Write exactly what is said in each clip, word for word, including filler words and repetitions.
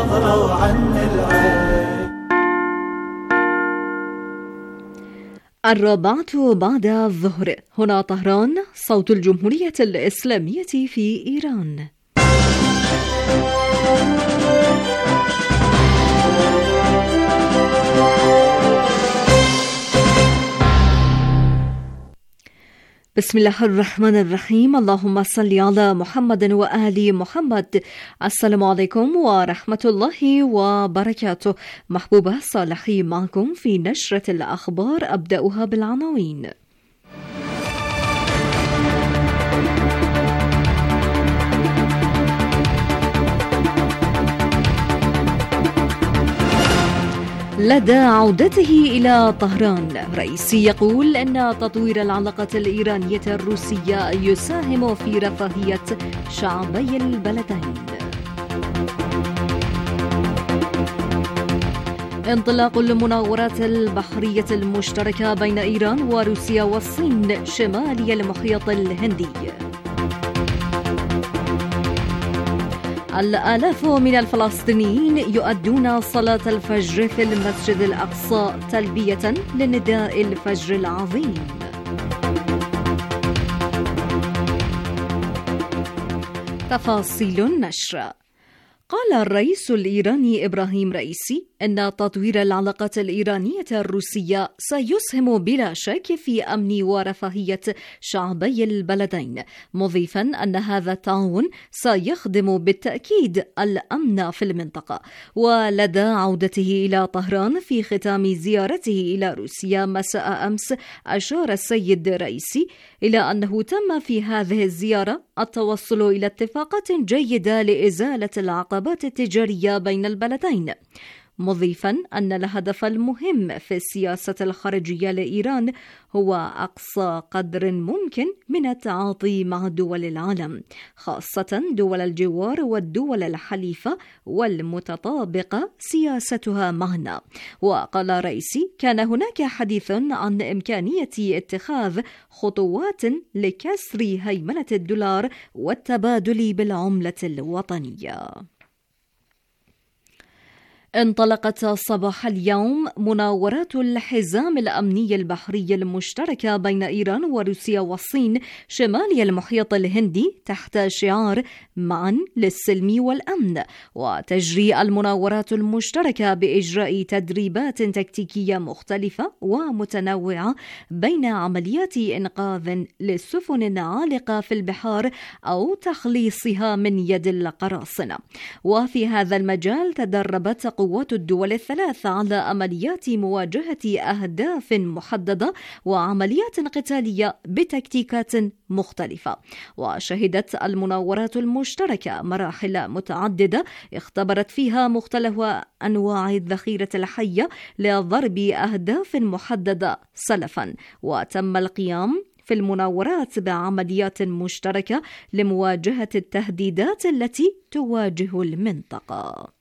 النظرة وعن العين. الرابعة بعد الظهر، هنا طهران، صوت الجمهورية الإسلامية في إيران. بسم الله الرحمن الرحيم. اللهم صل على محمد وآل محمد. السلام عليكم ورحمة الله وبركاته. محبوبة صالحي معكم في نشرة الأخبار، أبدأها بالعناوين. لدى عودته إلى طهران، رئيسي يقول أن تطوير العلاقة الإيرانية الروسية يساهم في رفاهية شعبي البلدين. انطلاق المناورات البحرية المشتركة بين إيران وروسيا والصين شمالي المحيط الهندي. الآلاف من الفلسطينيين يؤدون صلاة الفجر في المسجد الأقصى تلبية لنداء الفجر العظيم. تفاصيل النشر. قال الرئيس الإيراني إبراهيم رئيسي أن تطوير العلاقات الإيرانية الروسية سيسهم بلا شك في أمن ورفاهية شعبي البلدين، مضيفا أن هذا التعاون سيخدم بالتأكيد الأمن في المنطقة. ولدى عودته إلى طهران في ختام زيارته إلى روسيا مساء أمس، أشار السيد رئيسي إلى أنه تم في هذه الزيارة التوصل إلى اتفاقات جيدة لإزالة العقبات التجارية بين البلدين، مضيفا أن الهدف المهم في السياسة الخارجية لإيران هو أقصى قدر ممكن من التعاطي مع دول العالم، خاصة دول الجوار والدول الحليفة والمتطابقة سياستها معنا. وقال رئيسي كان هناك حديث عن إمكانية اتخاذ خطوات لكسر هيمنة الدولار والتبادل بالعملة الوطنية. انطلقت صباح اليوم مناورات الحزام الأمني البحري المشتركة بين إيران وروسيا والصين شمالي المحيط الهندي تحت شعار معا للسلم والأمن. وتجري المناورات المشتركة بإجراء تدريبات تكتيكية مختلفة ومتنوعة بين عمليات إنقاذ للسفن عالقة في البحار أو تخليصها من يد القراصنة. وفي هذا المجال تدربت قوات الدول الثلاث على عمليات مواجهة أهداف محددة وعمليات قتالية بتكتيكات مختلفة. وشهدت المناورات المشتركة مراحل متعددة اختبرت فيها مختلف أنواع الذخيرة الحية لضرب أهداف محددة سلفا. وتم القيام في المناورات بعمليات مشتركة لمواجهة التهديدات التي تواجه المنطقة.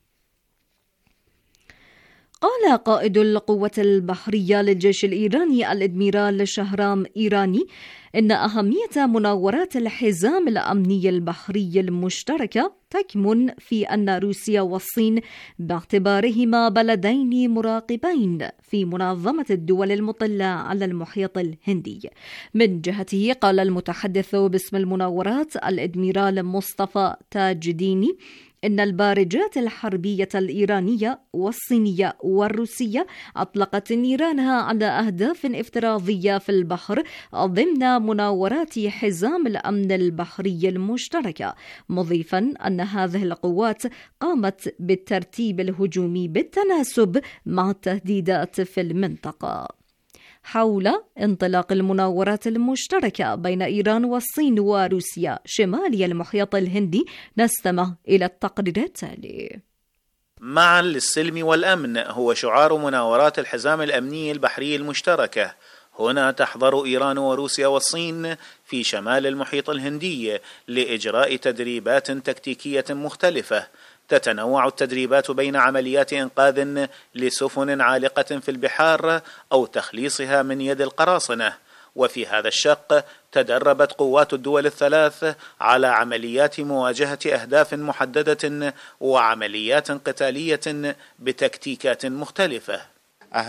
قال قائد القوة البحرية للجيش الإيراني الإدميرال شهرام إيراني إن أهمية مناورات الحزام الأمني البحري المشتركة تكمن في أن روسيا والصين باعتبارهما بلدين مراقبين في منظمة الدول المطلة على المحيط الهندي. من جهته قال المتحدث باسم المناورات الإدميرال مصطفى تاج ديني إن البارجات الحربية الإيرانية والصينية والروسية أطلقت نيرانها على أهداف افتراضية في البحر ضمن مناورات حزام الأمن البحري المشتركة، مضيفا أن هذه القوات قامت بالترتيب الهجومي بالتناسب مع التهديدات في المنطقة. حول انطلاق المناورات المشتركة بين إيران والصين وروسيا شمالي المحيط الهندي، نستمع إلى التقرير التالي. معا للسلم والأمن هو شعار مناورات الحزام الأمني البحري المشتركة. هنا تحضر إيران وروسيا والصين في شمال المحيط الهندي لإجراء تدريبات تكتيكية مختلفة. تتنوع التدريبات بين عمليات إنقاذ لسفن عالقة في البحار أو تخليصها من يد القراصنة، وفي هذا الشق تدربت قوات الدول الثلاث على عمليات مواجهة أهداف محددة وعمليات قتالية بتكتيكات مختلفة.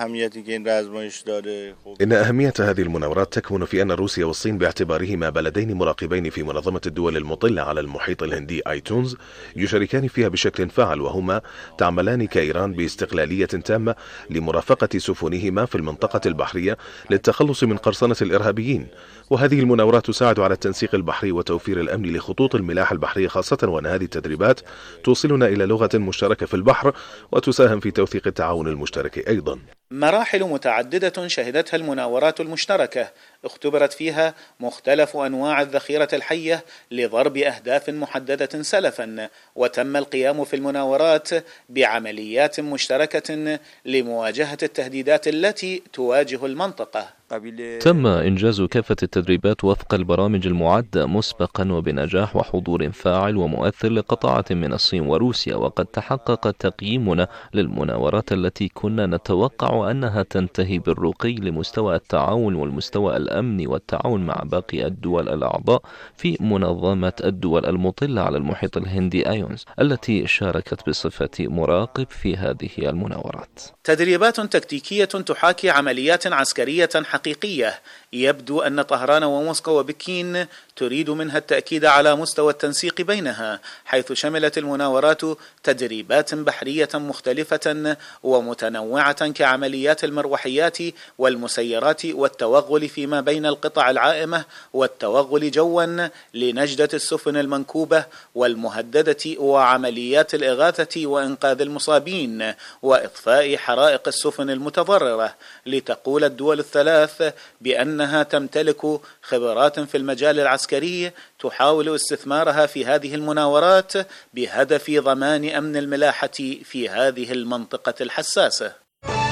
إن أهمية هذه المناورات تكمن في أن روسيا والصين باعتبارهما بلدين مراقبين في منظمة الدول المطلة على المحيط الهندي آيتونز يشاركان فيها بشكل فاعل، وهما تعملان كإيران باستقلالية تامة لمرافقة سفنهما في المنطقة البحرية للتخلص من قرصنة الإرهابيين. وهذه المناورات تساعد على التنسيق البحري وتوفير الأمن لخطوط الملاحة البحرية خاصة، وأن هذه التدريبات توصلنا إلى لغة مشتركة في البحر وتساهم في توثيق التعاون المشترك أيضا. مراحل متعددة شهدتها المناورات المشتركة اختبرت فيها مختلف أنواع الذخيرة الحية لضرب أهداف محددة سلفا، وتم القيام في المناورات بعمليات مشتركة لمواجهة التهديدات التي تواجه المنطقة. تم إنجاز كافة التدريبات وفق البرامج المعدة مسبقا وبنجاح وحضور فاعل ومؤثر لقطاعة من الصين وروسيا، وقد تحقق تقييمنا للمناورات التي كنا نتوقع أنها تنتهي بالرقي لمستوى التعاون والمستوى الأمني والتعاون مع باقي الدول الأعضاء في منظمة الدول المطلة على المحيط الهندي آيونز التي شاركت بصفة مراقب في هذه المناورات. تدريبات تكتيكية تحاكي عمليات عسكرية حقيقية يبدو أن طهران وموسكو وبكين تريد منها التأكيد على مستوى التنسيق بينها، حيث شملت المناورات تدريبات بحرية مختلفة ومتنوعة كعمليات المروحيات والمسيرات والتوغل فيما بين القطع العائمة والتوغل جوا لنجدة السفن المنكوبة والمهددة وعمليات الإغاثة وإنقاذ المصابين وإطفاء حرائق السفن المتضررة، لتقول الدول الثلاث بأنها تمتلك خبرات في المجال العسكري تحاول استثمارها في هذه المناورات بهدف ضمان أمن الملاحة في هذه المنطقة الحساسة.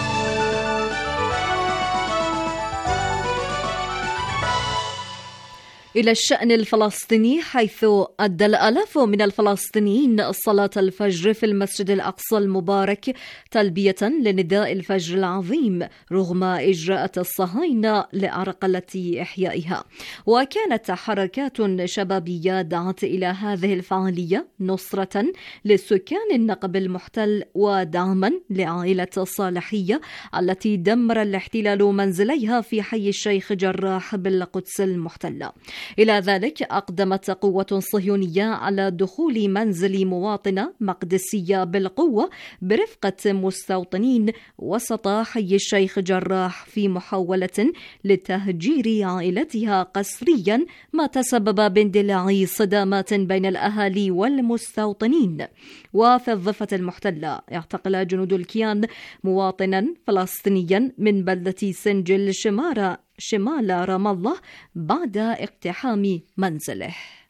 إلى الشأن الفلسطيني، حيث أدى الآلاف من الفلسطينيين صلاة الفجر في المسجد الأقصى المبارك تلبية لنداء الفجر العظيم رغم إجراءات الصهاينة لعرقلة إحيائها. وكانت حركات شبابية دعت إلى هذه الفعالية نصرة لسكان النقب المحتل ودعما لعائلة صالحية التي دمر الاحتلال منزليها في حي الشيخ جراح بالقدس المحتلة. إلى ذلك أقدمت قوة صهيونية على دخول منزل مواطنة مقدسية بالقوة برفقة مستوطنين وسط حي الشيخ جراح في محاولة لتهجير عائلتها قسريا، ما تسبب باندلاع صدامات بين الأهالي والمستوطنين. وفي الضفة المحتلة اعتقل جنود الكيان مواطنا فلسطينيا من بلدة سنجل شمارة شمال رام الله بعد اقتحام منزله.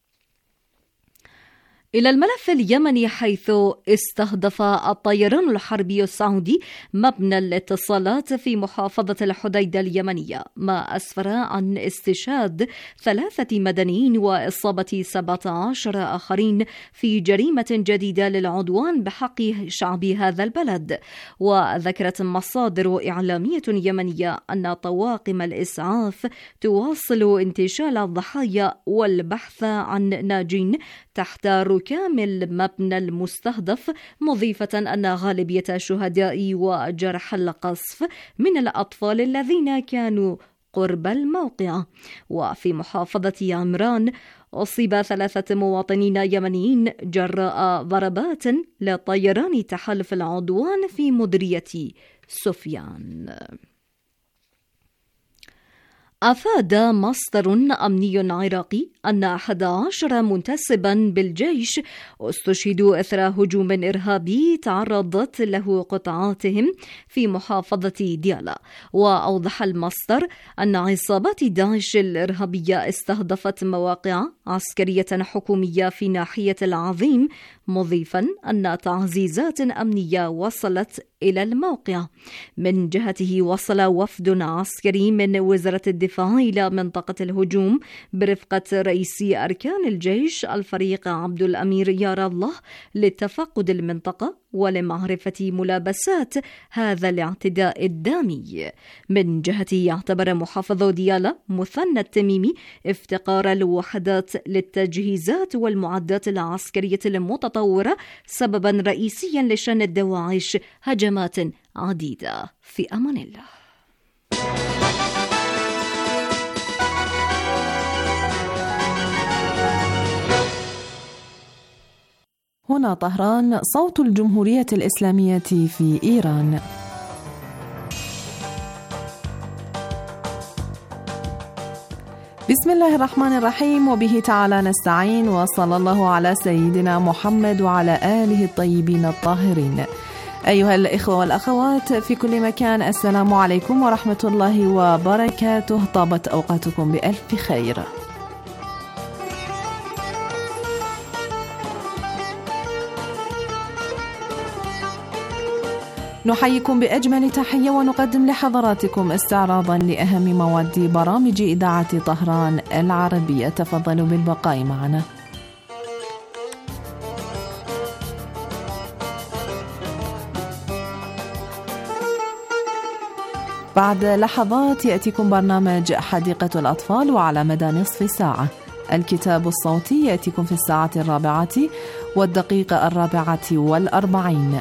إلى الملف اليمني، حيث استهدف الطيران الحربي السعودي مبنى الاتصالات في محافظة الحديدة اليمنية، ما أسفر عن استشهاد ثلاثة مدنيين وإصابة سبعة عشر آخرين في جريمة جديدة للعدوان بحق شعب هذا البلد. وذكرت مصادر إعلامية يمنية أن طواقم الإسعاف تواصل انتشال الضحايا والبحث عن ناجين تحت ركام المبنى المستهدف، مضيفة أن غالبية شهداء وجرح القصف من الأطفال الذين كانوا قرب الموقع. وفي محافظة عمران أصيب ثلاثة مواطنين يمنيين جراء ضربات لطيران تحالف العدوان في مديرية سفيان. أفاد مصدر أمني عراقي أن أحد عشر منتسبا بالجيش استشهدوا إثر هجوم إرهابي تعرضت له قطاعاتهم في محافظة ديالا. وأوضح المصدر أن عصابات داعش الإرهابية استهدفت مواقع عسكرية حكومية في ناحية العظيم، مضيفا أن تعزيزات أمنية وصلت إلى الموقع. من جهته وصل وفد عسكري من وزارة الدفاع إلى منطقة الهجوم برفقة رئيس أركان الجيش الفريق عبد الأمير يار الله لتفقد المنطقة ولمعرفة ملابسات هذا الاعتداء الدامي. من جهته يعتبر محافظ ديالى مثنى التميمي افتقار الوحدات للتجهيزات والمعدات العسكرية المتطورة سببا رئيسيا لشن الدواعش هجمات عديدة. في أمان الله. هنا طهران، صوت الجمهورية الإسلامية في إيران. بسم الله الرحمن الرحيم، وبه تعالى نستعين، وصلى الله على سيدنا محمد وعلى آله الطيبين الطاهرين. أيها الإخوة والأخوات في كل مكان، السلام عليكم ورحمة الله وبركاته. طابت أوقاتكم بألف خير. نحييكم بأجمل تحية ونقدم لحضراتكم استعراضا لأهم مواد برامج إذاعة طهران العربية. تفضلوا بالبقاء معنا. بعد لحظات يأتيكم برنامج حديقة الأطفال، وعلى مدى نصف ساعة الكتاب الصوتي يأتيكم في الساعة الرابعة والدقيقة الرابعة والأربعين.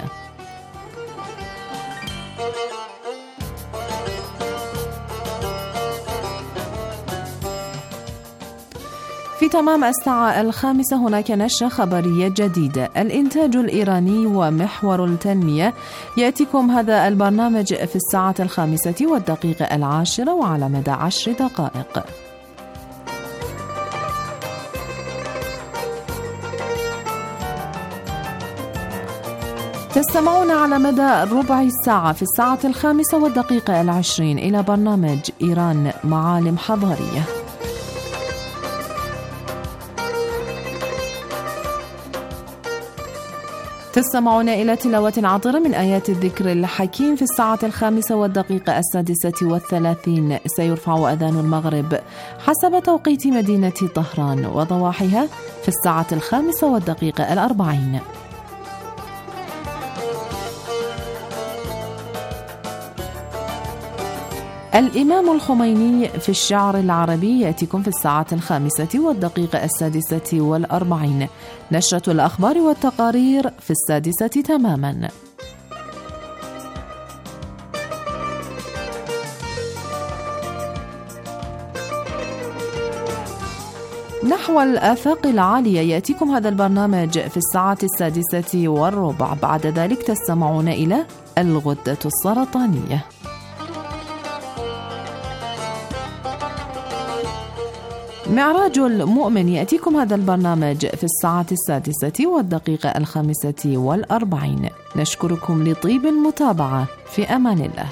في تمام الساعة الخامسة هناك نشرة خبرية جديدة، الإنتاج الإيراني ومحور التنمية. يأتيكم هذا البرنامج في الساعة الخامسة والدقيقة العاشرة وعلى مدى عشر دقائق. تستمعون على مدى ربع ساعة في الساعة الخامسة والدقيقة العشرين إلى برنامج إيران معالم حضارية. تستمعون إلى تلاوة عطرة من آيات الذكر الحكيم في الساعة الخامسة والدقيقة السادسة والثلاثين. سيرفع أذان المغرب حسب توقيت مدينة طهران وضواحيها في الساعة الخامسة والدقيقة الأربعين. الإمام الخميني في الشعر العربي يأتيكم في الساعة الخامسة والدقيقة السادسة والأربعين. نشرة الأخبار والتقارير في السادسة تماما. نحو الآفاق العالية يأتيكم هذا البرنامج في الساعة السادسة والربع. بعد ذلك تستمعون إلى الغدة السرطانية. معراج المؤمن يأتيكم هذا البرنامج في الساعة السادسة والدقيقة الخامسة والأربعين. نشكركم لطيب المتابعة. في أمان الله.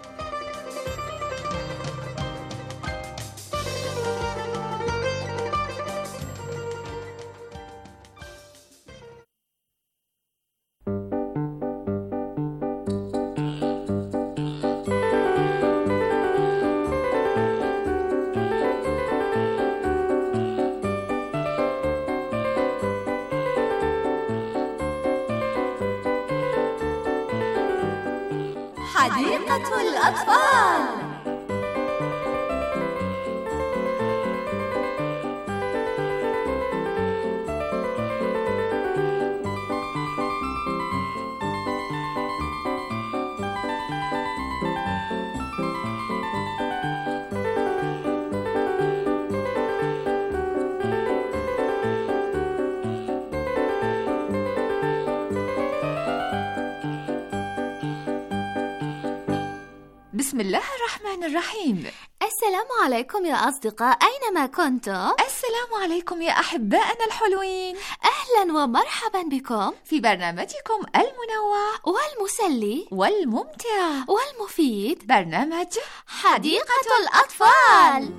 حديقة الأطفال. بسم الله الرحمن الرحيم. السلام عليكم يا أصدقاء، أينما كنتم. السلام عليكم يا أحبائنا الحلوين. أهلا ومرحبا بكم في برنامجكم المنوع والمسلي والممتع والمفيد، برنامج حديقة الأطفال.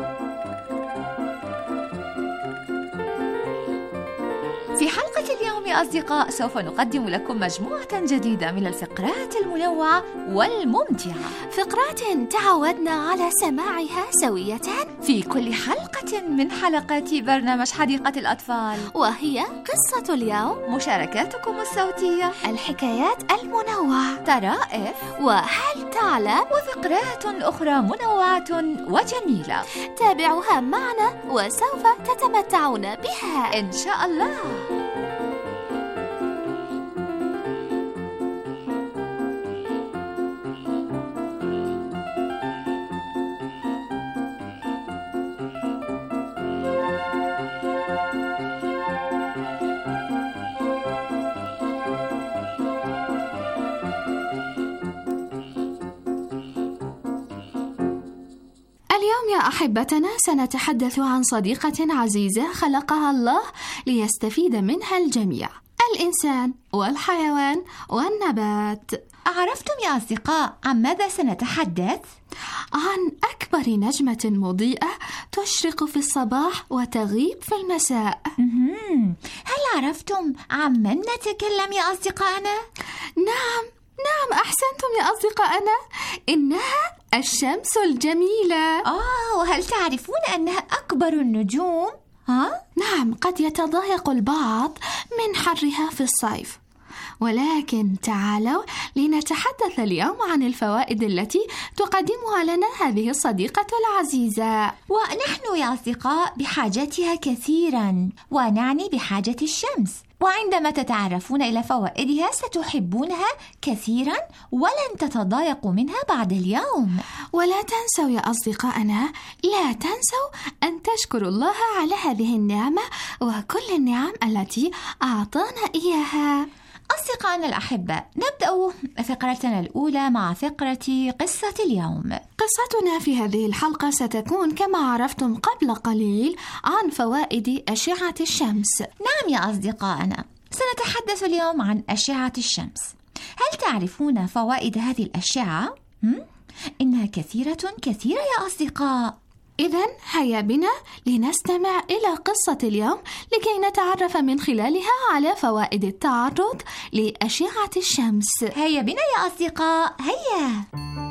في حلقة اليوم يا أصدقاء سوف نقدم لكم مجموعة جديدة من الفقرات المنوعة والممتعة، فقرات تعودنا على سماعها سوية في كل حلقة من حلقات برنامج حديقة الأطفال، وهي قصة اليوم، مشاركاتكم الصوتية، الحكايات المنوعة، طرائف، وهل تعلم، وفقرات أخرى منوعة وجميلة. تابعوها معنا وسوف تتمتعون بها إن شاء الله. اليوم يا أحبتنا سنتحدث عن صديقة عزيزة خلقها الله ليستفيد منها الجميع، الإنسان والحيوان والنبات. أعرفتم يا أصدقاء عن ماذا سنتحدث؟ عن أكبر نجمة مضيئة تشرق في الصباح وتغيب في المساء. هل عرفتم عن من نتكلم يا أصدقائنا؟ نعم نعم أحسنتم يا أصدقائنا، إنها الشمس الجميلة. آه، وهل تعرفون أنها أكبر النجوم؟ ها؟ نعم، قد يتضايق البعض من حرها في الصيف، ولكن تعالوا لنتحدث اليوم عن الفوائد التي تقدمها لنا هذه الصديقة العزيزة. ونحن يا أصدقاء بحاجتها كثيرا، ونعني بحاجة الشمس، وعندما تتعرفون إلى فوائدها ستحبونها كثيرا ولن تتضايقوا منها بعد اليوم. ولا تنسوا يا أصدقائنا، لا تنسوا أن تشكروا الله على هذه النعمة وكل النعم التي أعطانا إياها. أصدقائنا الأحباء، نبدأ فقرتنا الأولى مع فقرة قصة اليوم. قصتنا في هذه الحلقة ستكون كما عرفتم قبل قليل عن فوائد أشعة الشمس. نعم يا أصدقائنا، سنتحدث اليوم عن أشعة الشمس. هل تعرفون فوائد هذه الأشعة؟ إنها كثيرة كثيرة يا أصدقاء. إذن هيا بنا لنستمع إلى قصة اليوم لكي نتعرف من خلالها على فوائد التعرض لأشعة الشمس. هيا بنا يا أصدقاء، هيا.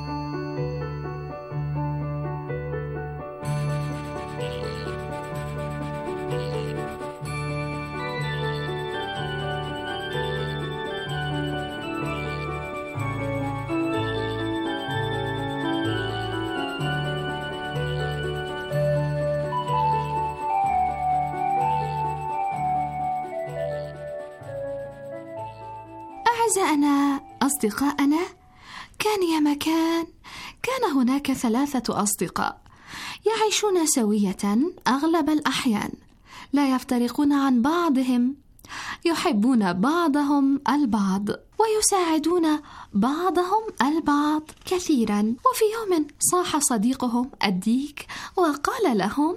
أعزائنا أصدقائنا، كان يا مكان كان هناك ثلاثة أصدقاء يعيشون سوية أغلب الأحيان، لا يفترقون عن بعضهم، يحبون بعضهم البعض ويساعدون بعضهم البعض كثيرا. وفي يوم صاح صديقهم الديك وقال لهم: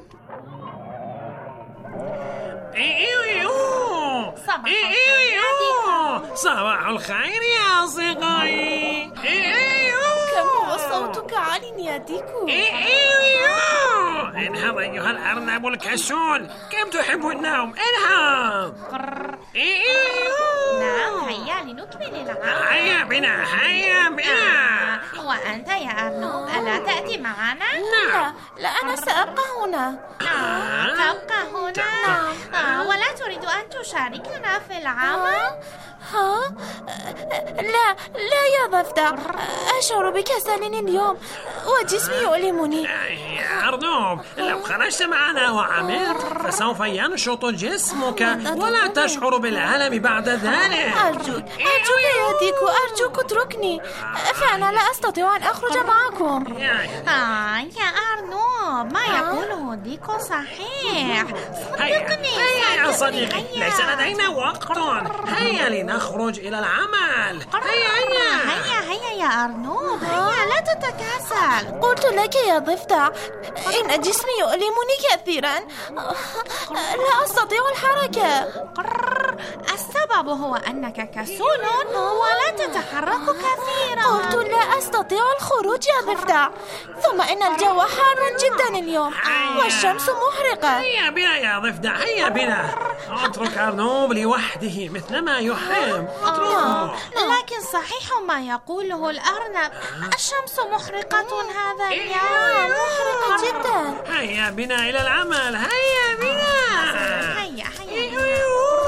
صباح الخير يا أصدقائي. كم هو صوتك عال يا ديكو؟ انهض أيها الأرنب الكسول، كم تحب النوم؟ انهض. نعم، هيا لنكمل العمل. هيا بنا هيا بنا. وأنت يا أرنب ألا تأتي معنا؟ لا لا، أنا سأبقى هنا. تبقى هنا؟ نعم. ولا تريد أن تشاركنا في العمل؟ ها؟ لا لا يا ضفدع، أشعر بكسل اليوم وجسمي يؤلمني. يا أرنب، لو خرجت معنا وعملت فسوف ينشط جسمك ولا تشعر بالألم بعد ذلك. أرجوك أرجوك يا ديكو، أرجوك اتركني، فأنا لا أستطيع أن أخرج معكم. آه يا أرنب، ما يقوله ديكو صحيح، صدقني. هيا يا صديقي، ليس لدينا وقت، هيا لنخرج إلى العمل. هيا هيا هيا هيا يا أرنب، هيا لا تتكاسل. قلت لك يا ضفدع إن جسمي يؤلمني كثيرا، لا أستطيع الحركة. السبب هو أنك كسول ولا تتحرك كثيرا. قلت لا أستطيع الخروج يا ضفدع، ثم إن الجو حار جدا اليوم والشمس محرقة. هيا بنا يا ضفدع، هيا بنا. اترك أرنوب لوحده مثلما يحب. اتركه. لكن صحيح ما يقوله الأرنب، الشمس محرقة هذا اليوم، محرقة جدا. هيا بنا إلى العمل، هيا بنا. هيا هيا.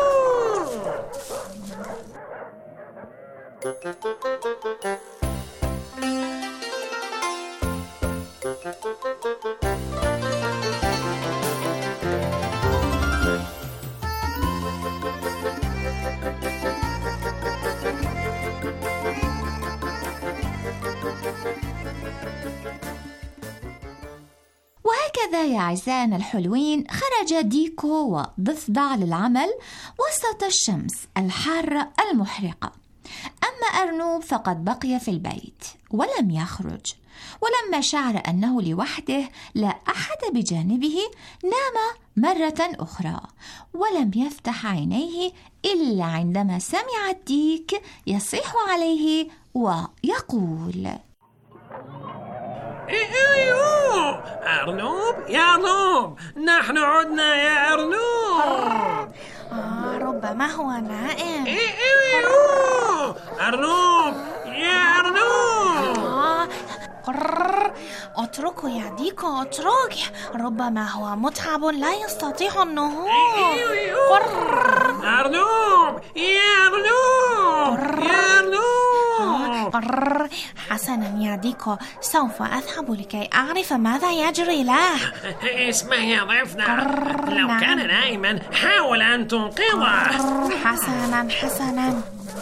وهكذا يا أعزائنا الحلوين خرج ديكو وضفدع للعمل وسط الشمس الحارة المحرقة. أما أرنوب فقد بقي في البيت ولم يخرج، ولما شعر أنه لوحده لا أحد بجانبه نام مرة أخرى ولم يفتح عينيه إلا عندما سمع الديك يصيح عليه ويقول: ايوه أرنوب يا أرنوب، نحن عدنا يا أرنوب. آه ربما هو نائم. ايوه أرنوب يا أرنوب. آه قرر. اتركه يا ديكو، اتركه، ربما هو متعب لا يستطيع النهوض. قرر. أرنوب يا أرنوب يا أرنوب. قرر. حسنا يا ديكو، سوف أذهب لكي أعرف ماذا يجري له. اسمع يا ضيفنا، لو نعم. كان نائما حاول أن تنقذه. حسنا حسنا.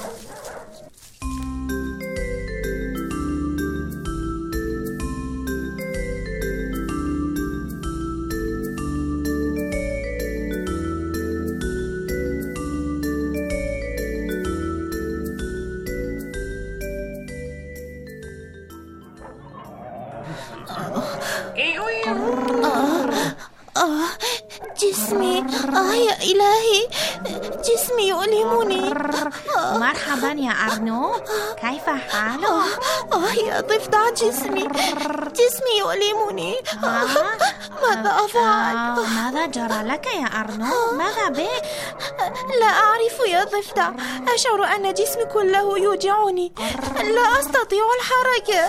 آه جسمي، آه يا إلهي، جسمي يؤلمني. مرحبا يا أرنوب، كيف حالك؟ آه يا ضفدع، جسمي جسمي يؤلمني. ماذا أفعل؟ ماذا جرى لك يا أرنوب؟ ماذا بك؟ لا أعرف يا ضفدع، أشعر أن جسمي كله يوجعني، لا أستطيع الحركة.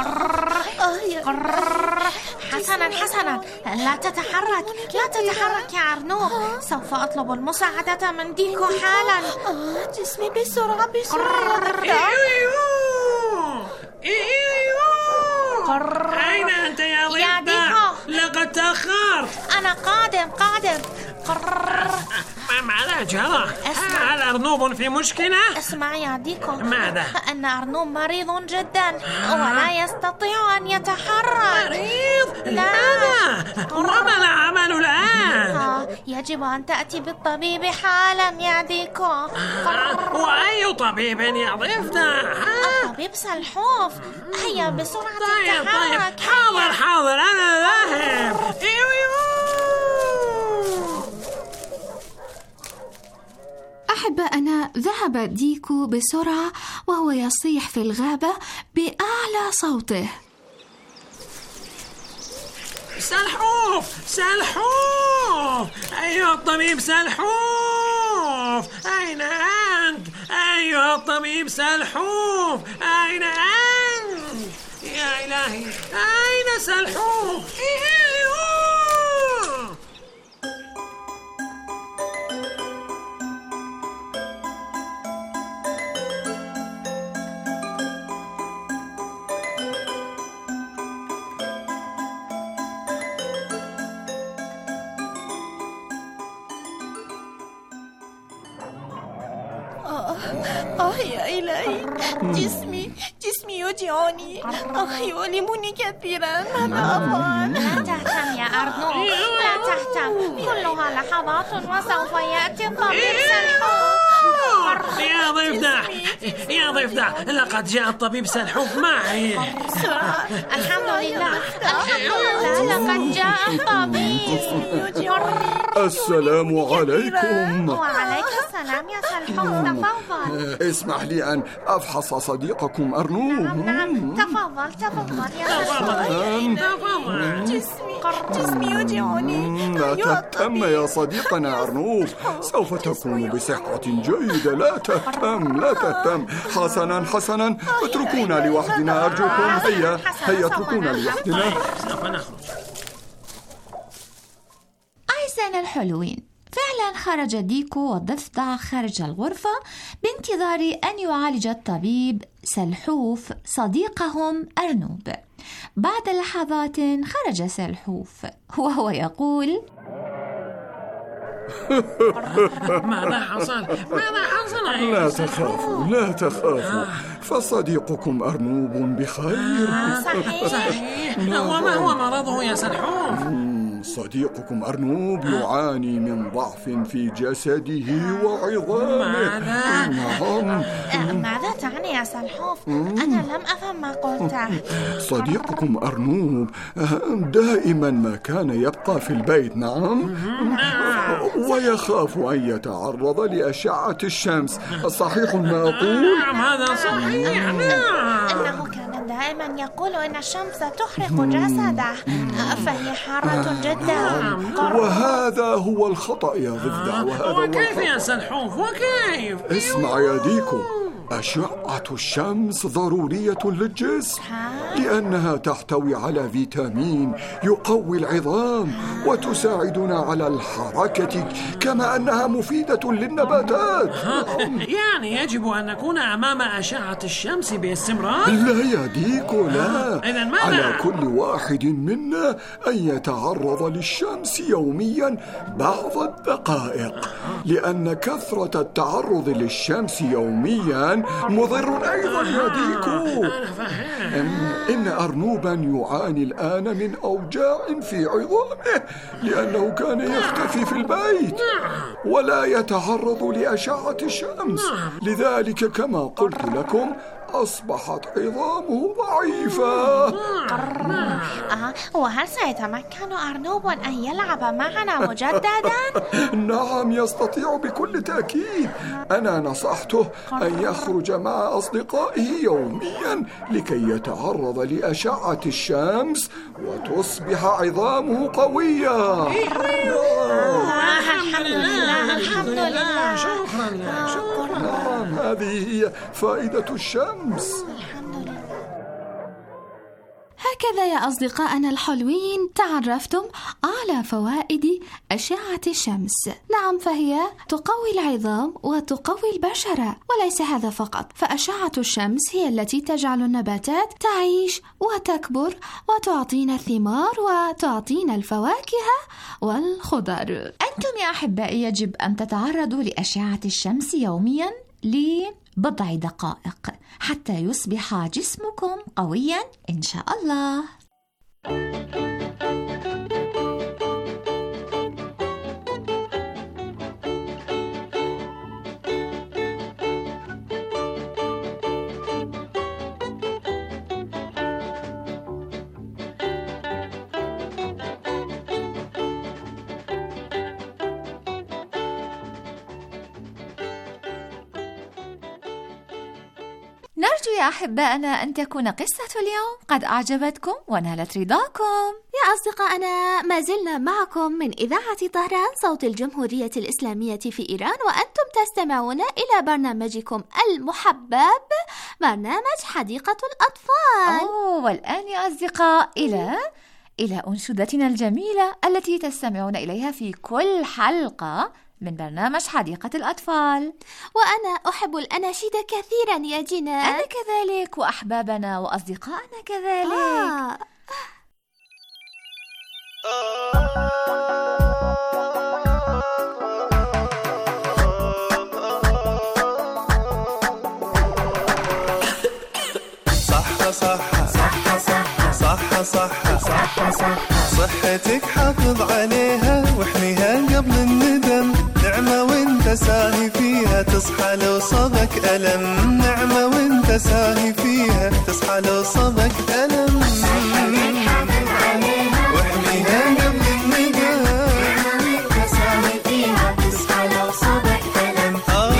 حسنا حسنا، لا تتحرك لا تتحرك يا أرنوب، سوف أطلب المساعدة من ديكو حالا. جسمي بسرعة بسرعة. أين أنت يا ضيفنا؟ لقد تأخرت. أنا قادم قادم. ماذا جرى؟ هل أرنوب في مشكلة؟ اسمع يا ديكو، ماذا؟ أن أرنوب مريض جدا ولا يستطيع أن يتحرك. مريض؟ لماذا؟ وما العمل الآن؟ يجب أن تأتي بالطبيب حالا يا ديكو. وأي طبيب يا ضيفنا؟ الطبيب سلحوف، هيا بسرعة. طيب طيب، حاضر حاضر، أنا ذاهب. أحبائنا، ذهب ديكو بسرعة وهو يصيح في الغابة بأعلى صوته: سلحوف سلحوف، أيها الطبيب سلحوف، أين أنت؟ أيها الطبيب سلحوف، أين أنت؟ يا إلهي، أين سلحوف؟ آه يا إلهي، جسمي جسمي يوجعني، أخ يؤلمني كثيرا، ماذا أفعل؟ لا تهتم يا أرنوب، لا تهتم، كلها لحظات وسوف يأتي الطبيب سلحوف. يا ضفدع يا ضفدع لقد جاء الطبيب سلحوف معي. الحمد لله لقد جاء الطبيب. السلام عليكم. وعليك السلام يا سلحوف، تفضل. اسمح لي أن أفحص صديقكم أرنوب. نعم نعم تفضل تفضل يا سلحوف. تفضل. جسمي جسمي يوجعني. لا تهتم يا صديقنا أرنوب، سوف تكون بصحة جيدة. لا تهتم لا تهتم. حسنا حسنا اتركونا لوحدنا أرجوكم. هيا هيا اتركونا لوحدنا. أعزائنا الحلوين، فعلا خرج ديكو والضفدع خارج الغرفة بانتظار أن يعالج الطبيب سلحوف صديقهم أرنوب. بعد لحظات خرج سلحوف وهو يقول: ماذا حصل؟ ماذا حصل؟ لا تخافوا لا تخافوا، فصديقكم أرنوب بخير. صحيح صحيح. وما هو مرضه يا سلحوف؟ صديقكم أرنوب يعاني من ضعف في جسده وعظامه. ماذا؟ نعم. ماذا تعني يا سلحوف؟ أنا لم أفهم ما قلته. صديقكم أرنوب دائما ما كان يبقى في البيت. نعم. ويخاف أن يتعرض لأشعة الشمس. صحيح ما أقول؟ نعم هذا صحيح. نعم. إنه كان دائما يقول إن الشمس تحرق جسده، فهي حارة جدا. وهذا هو الخطأ يا ضفدع، وهذا هو وكيف يا سلحوف وكيف؟ اسمع يا ديكو، أشعة الشمس ضرورية للجسم لأنها تحتوي على فيتامين يقوي العظام وتساعدنا على الحركة، كما أنها مفيدة للنباتات. يعني يجب أن نكون أمام أشعة الشمس باستمرار؟ لا يا ديكو لا. إذن ماذا؟ على كل واحد منا أن يتعرض للشمس يوميا بعض الدقائق، لأن كثرة التعرض للشمس يوميا مضر أيضا يا ديكو. إن أرنوبا يعاني الآن من أوجاع في عظامه لأنه كان يختفي في البيت ولا يتعرض لأشعة الشمس، لذلك كما قلت لكم أصبحت عظامه ضعيفة. آه، وهل سيتمكن أرنوب أن يلعب معنا مجددا؟ نعم يستطيع بكل تأكيد. أنا نصحته أن يخرج مع أصدقائه يوميا لكي يتعرض لأشعة الشمس وتصبح عظامه قوية. الحمد لله الحمد لله. شكرا لك شكرا. نعم هذه هي فائدة الشمس. هكذا يا أصدقائنا الحلوين تعرفتم على فوائد أشعة الشمس. نعم، فهي تقوي العظام وتقوي البشرة، وليس هذا فقط، فأشعة الشمس هي التي تجعل النباتات تعيش وتكبر وتعطينا الثمار وتعطينا الفواكه والخضر. أنتم يا أحبائي يجب أن تتعرضوا لأشعة الشمس يوميا لبضع دقائق حتى يصبح جسمكم قويا إن شاء الله. نرجو يا أحبائنا أن تكون قصة اليوم قد أعجبتكم ونالت رضاكم. يا أصدقائنا، ما زلنا معكم من إذاعة طهران صوت الجمهورية الإسلامية في إيران، وأنتم تستمعون إلى برنامجكم المحبب برنامج حديقة الأطفال. أوه، والآن يا أصدقاء إلى إلى أنشودتنا الجميلة التي تستمعون إليها في كل حلقة من برنامج حديقة الأطفال. وأنا أحب الأناشيد كثيرا يا جنان. أنا كذلك، وأحبابنا وأصدقائنا كذلك. آه. صح صح صح صح صح صح صح صح صحتك حافظ عليها واحميها قبل الندم، نعمة وانت ساهي فيها تصحى لو صبك ألم، نعمة وانت ساهي فيها تصحى لو صبك ألم. واحميها قبل الندم، نعمة وانت ساهي فيها تصحى لو صبك ألم.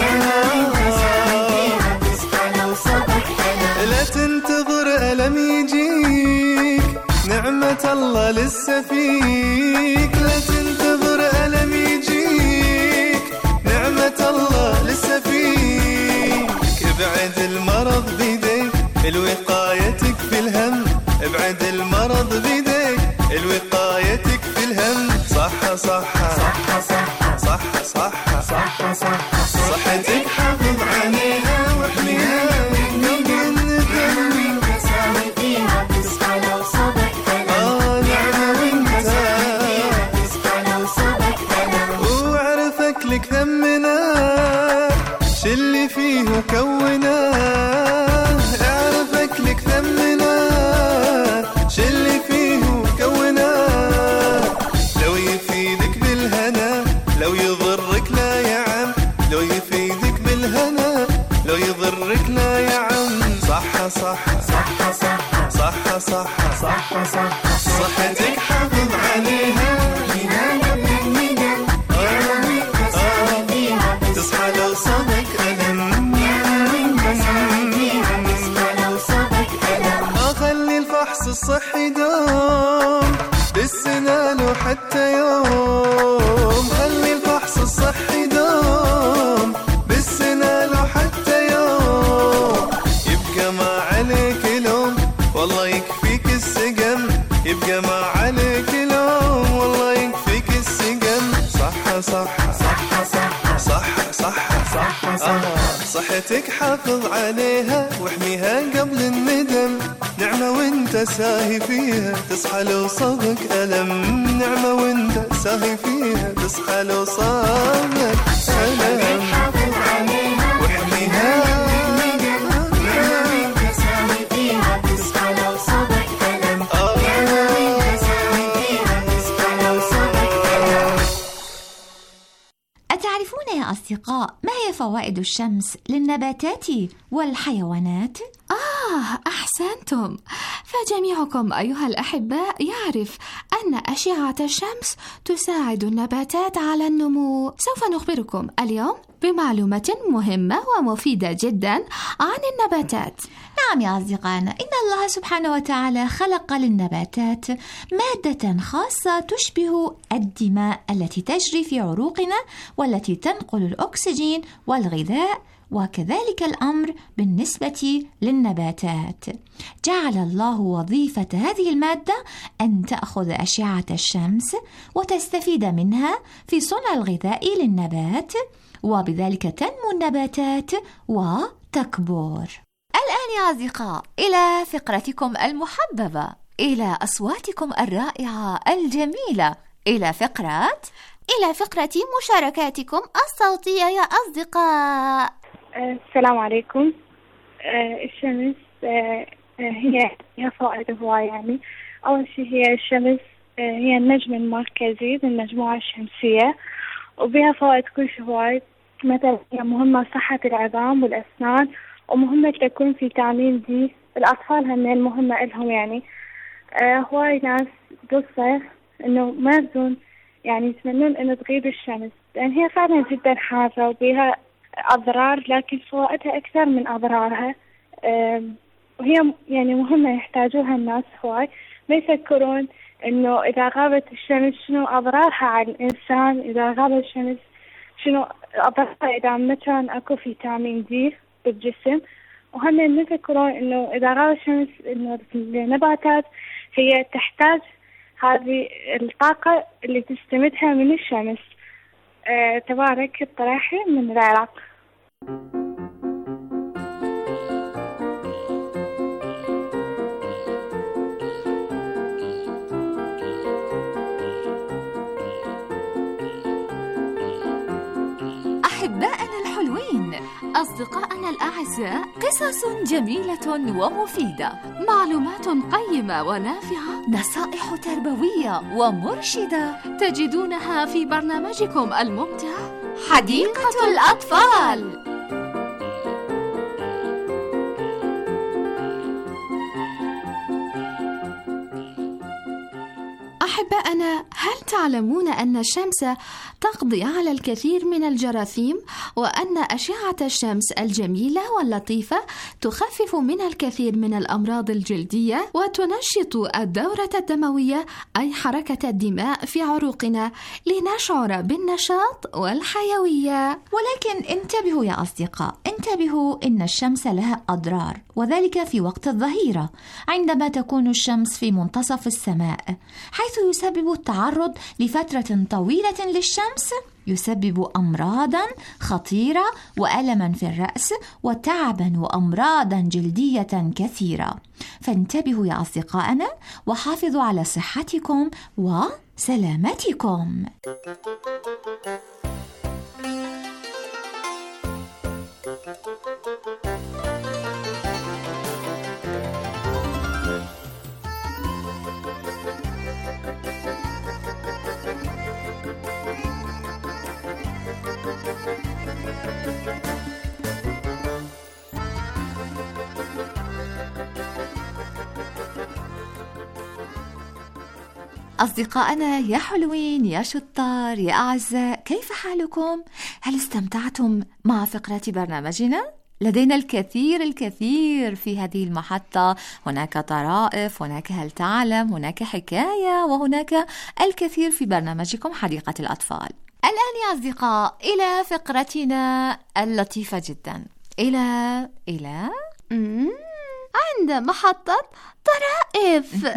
لا تنتظر ألم يجيك، نعمة الله لسه فيك. لا تنتظر ألم يجيك، نعمة الله لسه فيك. ابعد المرض بيديك، الوقايتك في الهم. ابعد المرض بيديك، الوقايتك في الهم. صح صح صح صح صح صح صح صح صحتك حافظ عليها واحميها قبل الندم. تساوي فيها تصحى لو صبك ألم. آه نعمة وانت تصحى لو صبك ألم. وعرفك لك ثمناه شلي فيه وكوناه. اعرفك لك ثمناه شلي فيه وكوناه. لو يفيدك بالهنا لو يضرك لا يا عم. لو يفيدك بالهنا لو يضرك لا يا عم. صح صح صح صح صح صح صح صح صحتك حافظ عليها قبل الندم. تصحى لو صبك ألم. خلي الفحص الصحي دوم بالسنان وحتى يوم. خلي الفحص الصحي دوم بالسنان وحتى يوم. يبقى ما عليك لوم والله يكفيك السقم. يبقى ما عليك لوم والله يكفيك السقم. صح صح صح صح صح صح صح صح صحتك حافظ عليها واحميها قبل الندم. نعمة وانت ساهي فيها تصحى لو صبك ألم. نعمة وانت ساهي فيها تصحى لو صبك ألم. حافظ عليها واحميها قبل الندم. نعمة وانت ساهي فيها تصحى لو صبك ألم. نعمة وانت ساهي فيها تصحى لو صبك ألم. أتعرفون يا أصدقاء ما هي فوائد الشمس للنباتات والحيوانات؟ آه أحسنتم، فجميعكم أيها الأحباء يعرف أن أشعة الشمس تساعد النباتات على النمو. سوف نخبركم اليوم بمعلومة مهمة ومفيدة جدا عن النباتات. نعم يا أصدقائنا، إن الله سبحانه وتعالى خلق للنباتات مادة خاصة تشبه الدماء التي تجري في عروقنا والتي تنقل الأكسجين والغذاء، وكذلك الأمر بالنسبة للنباتات. جعل الله وظيفة هذه المادة أن تأخذ أشعة الشمس وتستفيد منها في صنع الغذاء للنبات، وبذلك تنمو النباتات وتكبر. الآن يا أصدقاء إلى فقرتكم المحببة، إلى أصواتكم الرائعة الجميلة، إلى فقرة إلى فقرة مشاركاتكم الصوتية يا أصدقاء. السلام عليكم. الشمس هي هي فوائد هواية. يعني أول شيء هي الشمس هي النجم المركزي للمجموعة الشمسية، وبها فوائد كل شيء هواي. مثلا هي مهمة صحة العظام والأسنان، ومهمة تكون في تعليم دي الأطفال همين مهمة لهم. يعني هواي ناس بالصيف إنه ما يرضون يعني يتمنون إنه تغيب الشمس، لأن هي فعلا جدا حارة وبها أضرار، لكن فوائدها أكثر من أضرارها. وهي يعني مهمة يحتاجوها الناس هواي. ما يفكرون إنه إذا غابت الشمس شنو أضرارها على الإنسان، إذا غابت الشمس شنو أضرارها إذا ما كان أكو فيتامين دي بالجسم. وهم يفكرون إنه إذا غابت الشمس إنه النباتات هي تحتاج هذه الطاقة اللي تستمدها من الشمس. أه تبارك الطراحي من العراق. أحبائنا الحلوين، أصدقائنا الأعزاء، قصص جميلة ومفيدة، معلومات قيمة ونافعة، نصائح تربوية ومرشدة تجدونها في برنامجكم الممتع حديقة الأطفال. أحبائنا، هل تعلمون أن الشمس تقضي على الكثير من الجراثيم، وأن أشعة الشمس الجميلة واللطيفة تخفف من الكثير من الأمراض الجلدية وتنشط الدورة الدموية أي حركة الدماء في عروقنا لنشعر بالنشاط والحيوية؟ ولكن انتبهوا يا أصدقاء، انتبهوا إن الشمس لها أضرار، وذلك في وقت الظهيرة عندما تكون الشمس في منتصف السماء، حيث يسبب التعرض لفترة طويلة للشمس يسبب أمراضا خطيرة وألما في الرأس وتعبا وأمراضا جلدية كثيرة. فانتبهوا يا أصدقائنا وحافظوا على صحتكم وسلامتكم. أصدقائنا يا حلوين يا شطار يا أعزاء، كيف حالكم؟ هل استمتعتم مع فقرة برنامجنا؟ لدينا الكثير الكثير في هذه المحطة، هناك طرائف، هناك هل تعلم، هناك حكاية، وهناك الكثير في برنامجكم حديقة الأطفال. الآن يا أصدقاء إلى فقرتنا اللطيفة جدا، إلى إلى عند محطة طرائف.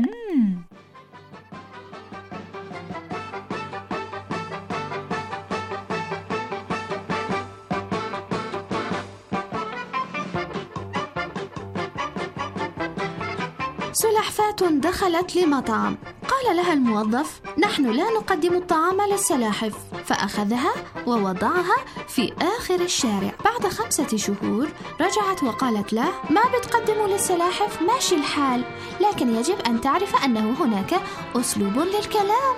سلحفاة دخلت لمطعم، قال لها الموظف: نحن لا نقدم الطعام للسلاحف، فأخذها ووضعها في آخر الشارع. بعد خمسة شهور رجعت وقالت له: ما بتقدموا للسلاحف؟ ماشي الحال، لكن يجب أن تعرف أنه هناك أسلوب للكلام.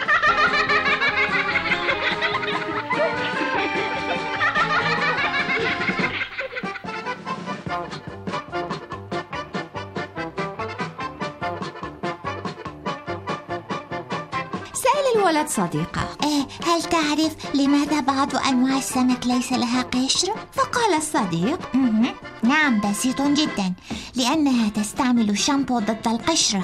الولد صديقه: إيه، هل تعرف لماذا بعض أنواع السمك ليس لها قشر؟ فقال الصديق: نعم، بسيط جدا، لأنها تستعمل شامبو ضد القشرة.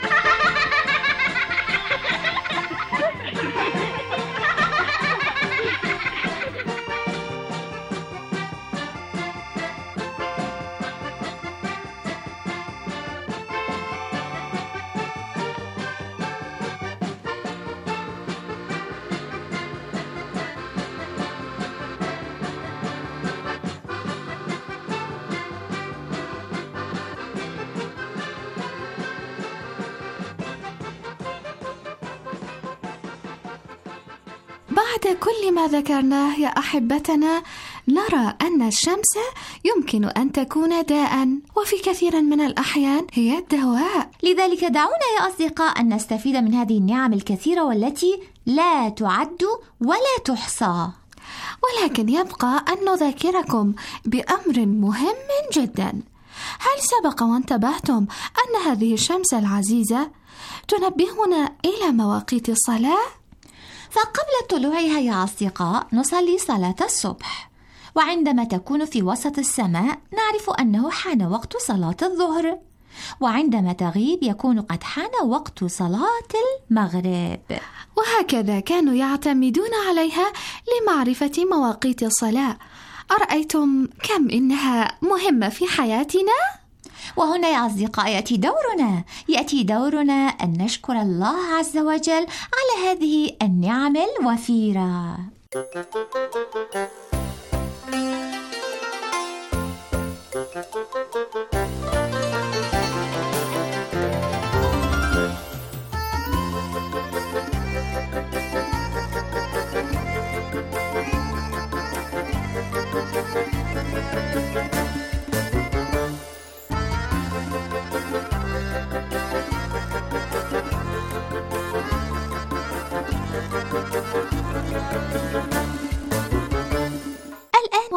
بعد كل ما ذكرناه يا أحبتنا، نرى أن الشمس يمكن أن تكون داء، وفي كثير من الأحيان هي الدواء. لذلك دعونا يا أصدقاء أن نستفيد من هذه النعم الكثيرة والتي لا تعد ولا تحصى. ولكن يبقى أن نذكركم بأمر مهم جدا. هل سبق وانتبهتم أن هذه الشمس العزيزة تنبهنا إلى مواقيت الصلاة؟ فقبل طلوعها يا أصدقاء نصلي صلاة الصبح، وعندما تكون في وسط السماء نعرف أنه حان وقت صلاة الظهر، وعندما تغيب يكون قد حان وقت صلاة المغرب. وهكذا كانوا يعتمدون عليها لمعرفة مواقيت الصلاة. أرأيتم كم إنها مهمة في حياتنا؟ وهنا يا أصدقاء يأتي دورنا يأتي دورنا أن نشكر الله عز وجل على هذه النعم الوفيرة.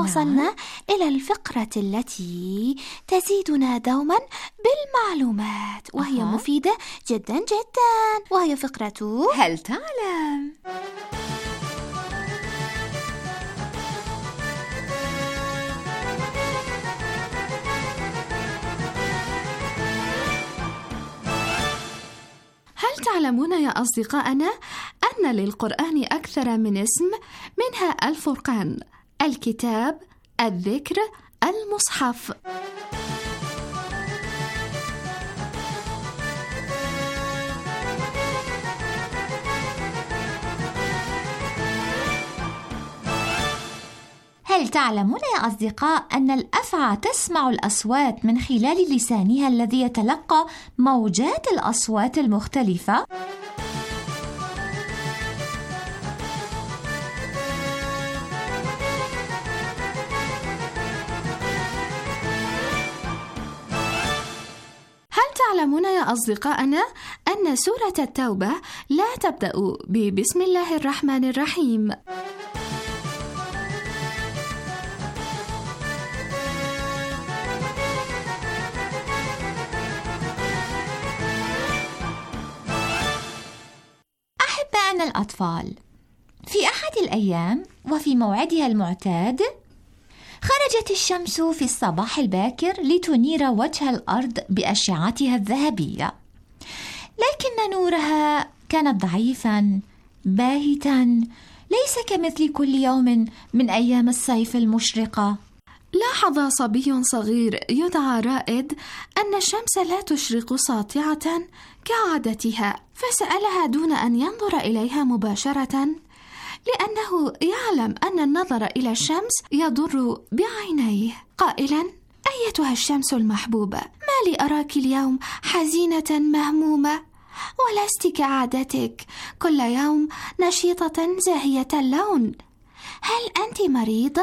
وصلنا إلى الفقرة التي تزيدنا دوما بالمعلومات، وهي أه. مفيدة جدا جدا، وهي فقرة هل تعلم؟ هل تعلمون يا أصدقائنا أن للقرآن أكثر من اسم؟ منها الفرقان، الكتاب، الذكر، المصحف. هل تعلمون يا أصدقاء أن الأفعى تسمع الأصوات من خلال لسانها الذي يتلقى موجات الأصوات المختلفة؟ هل تعلمون يا أصدقائنا أن سورة التوبة لا تبدأ ببسم الله الرحمن الرحيم؟ أحبائنا الأطفال، في أحد الأيام وفي موعدها المعتاد خرجت الشمس في الصباح الباكر لتنير وجه الأرض بأشعتها الذهبية، لكن نورها كان ضعيفا باهتا، ليس كمثل كل يوم من أيام الصيف المشرقة. لاحظ صبي صغير يدعى رائد أن الشمس لا تشرق ساطعة كعادتها، فسألها دون أن ينظر إليها مباشرة، لأنه يعلم أن النظر إلى الشمس يضر بعينيه، قائلا: أيتها الشمس المحبوبة، ما لي أراك اليوم حزينة مهمومة، ولست كعادتك كل يوم نشيطة زاهية اللون، هل أنت مريضة؟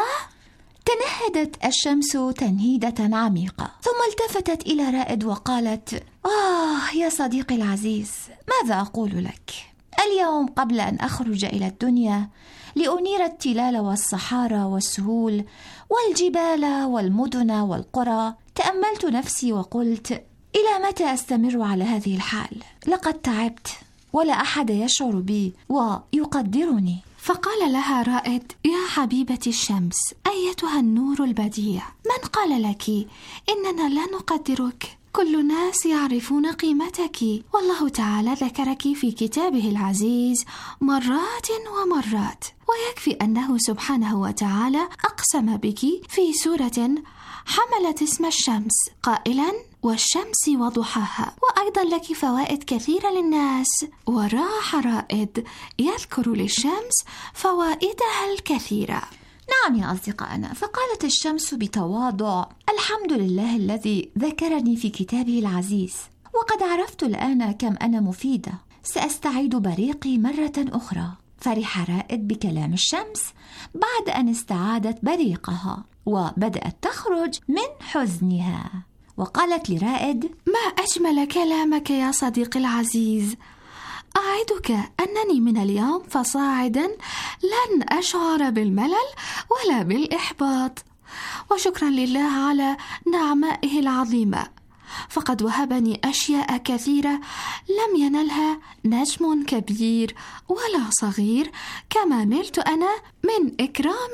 تنهدت الشمس تنهيدة عميقة، ثم التفتت إلى رائد وقالت: آه يا صديقي العزيز، ماذا أقول لك؟ اليوم قبل أن أخرج إلى الدنيا لأنير التلال والصحارى والسهول والجبال والمدن والقرى، تأملت نفسي وقلت: إلى متى أستمر على هذه الحال؟ لقد تعبت، ولا أحد يشعر بي ويقدرني. فقال لها رائد: يا حبيبتي الشمس، أيتها النور البديع، من قال لك إننا لا نقدرك؟ كل الناس يعرفون قيمتك، والله تعالى ذكرك في كتابه العزيز مرات ومرات، ويكفي أنه سبحانه وتعالى أقسم بك في سورة حملت اسم الشمس قائلا: والشمس وضحاها، وأيضا لك فوائد كثيرة للناس. وراح رائد يذكر للشمس فوائدها الكثيرة. نعم يا أصدقائنا، فقالت الشمس بتواضع: الحمد لله الذي ذكرني في كتابه العزيز، وقد عرفت الآن كم أنا مفيدة، سأستعيد بريقي مرة أخرى. فرح رائد بكلام الشمس بعد أن استعادت بريقها، وبدأت تخرج من حزنها، وقالت لرائد: ما أجمل كلامك يا صديقي العزيز، أعدك أنني من اليوم فصاعدا لن أشعر بالملل ولا بالإحباط، وشكرا لله على نعمائه العظيمة، فقد وهبني أشياء كثيرة لم ينلها نجم كبير ولا صغير كما نلت أنا من إكرام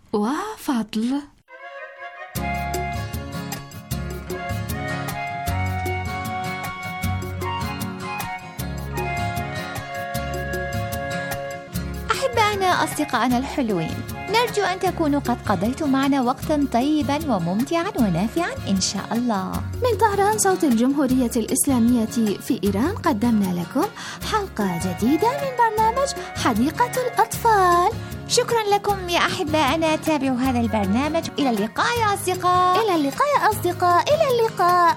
وفضل. أحبائنا أصدقائنا الحلوين، نرجو أن تكونوا قد قضيتم معنا وقتا طيبا وممتعا ونافعا إن شاء الله. من طهران صوت الجمهورية الإسلامية في إيران قدمنا لكم حلقة جديدة من برنامج حديقة الأطفال. شكرا لكم يا أحبائنا، تابعوا هذا البرنامج. إلى اللقاء يا أصدقاء. إلى اللقاء يا أصدقاء. إلى اللقاء.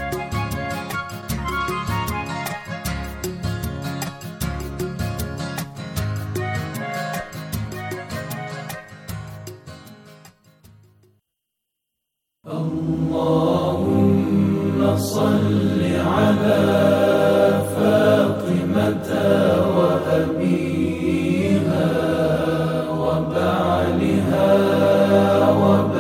اللهم صل على فاطمة وأبيها وبعلها وبعلها